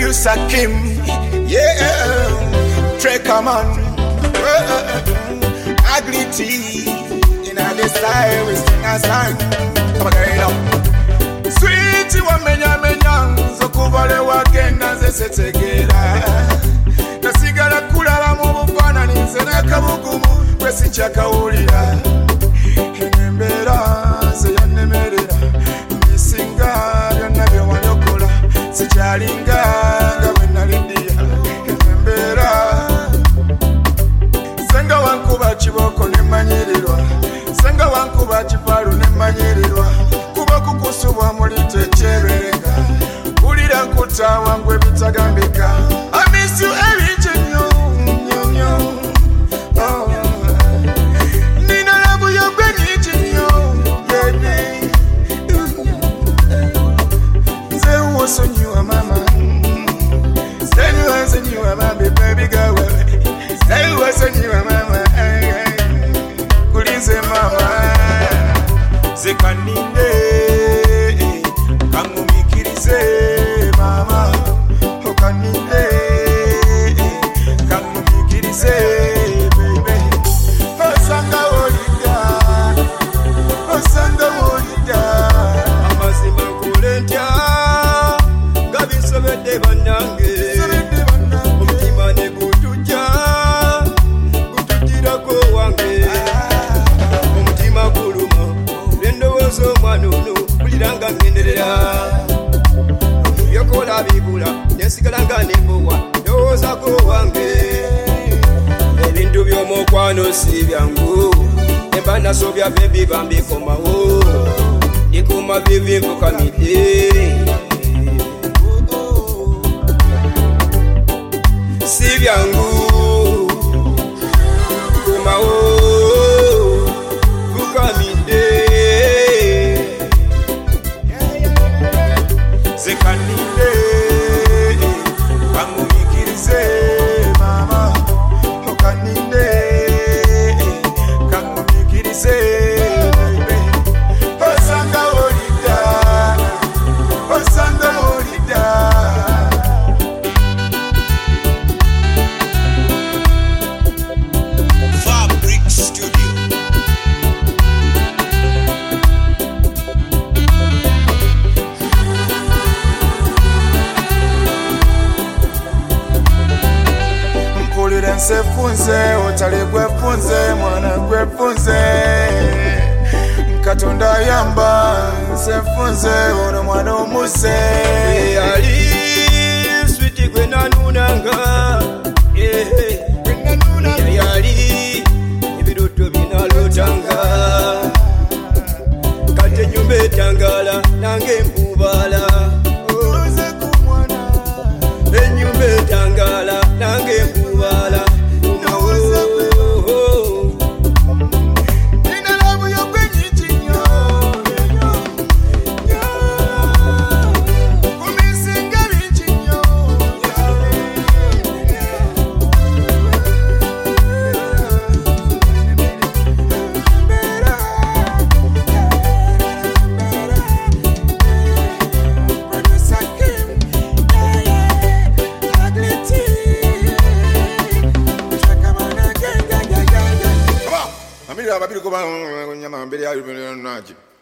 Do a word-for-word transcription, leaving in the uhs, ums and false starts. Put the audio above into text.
Producer Kim, yeah, Trekaman, uh, Ugly T, in the style we sing a song. Come again now. Sweet wamenya menya, zokubale wagenda zesetegera. Nasigala kulala mu bufana ninze nakabugumu kwesinchakawulira. Enembera ze yanemerera, misinga byonna bye wanyokola. Sijalinga nga wenalidia enembera. Senga wankuba kiboko nemanyirirwa, senga wankuba kifalu nemanyirirwa. Kuba kukusubwa muli techeberenga, ulira nkutawa ngwe bitagambika. I miss you every nyo nyo nyo. Oh, nina labu yogwe nyo baby. Nze uwosonyiwa mama, nze uwosonyiwa mama baby girl. Nze uwosonyiwa mama, kulinze mama. Zekaninde kangumikirize mama, okaninde kangumikirize baby. Osanga olida, osanga olida. Amazima kulentya gabisobedde bannange, omutima ne gutujja gutujjirako wange. Omutima guluma endowooza omwana ono buliranga ngenderera. Byokola bigula nensigala nga nembowa ndowoozako wange. Ebintu by'omukwano si byangu, emba nasobya bebi bambikomawo. Ndikuma bibi nfukamidde, si byangu kumawo nfukamidde. Zekaninde kangumikirize mama, okaninde kangumikirize baby. Osanga olida, osanga olida. Fabric Studio. Mpulire nsefunze, otale gwefunze, mwana gwefunze. Katonda yamba nsefunze, ono mwana omuse. Ali sweet gwe nanunanga, eh yali ebiroto binalotanga. Kati ennyumba etangala nange mpubala, ennyumba etangala nange mpubala. Nina labu yogwe nyingi nnyo, kumisinga bingi nnyo. Producer Kim, yeah, yeah, Ugly T. Trekaman again, yeah, yeah, yeah, yeah. Come on, I'm here, I'm here, I'm here, I'm here, I'm here, I'm here, I'm here.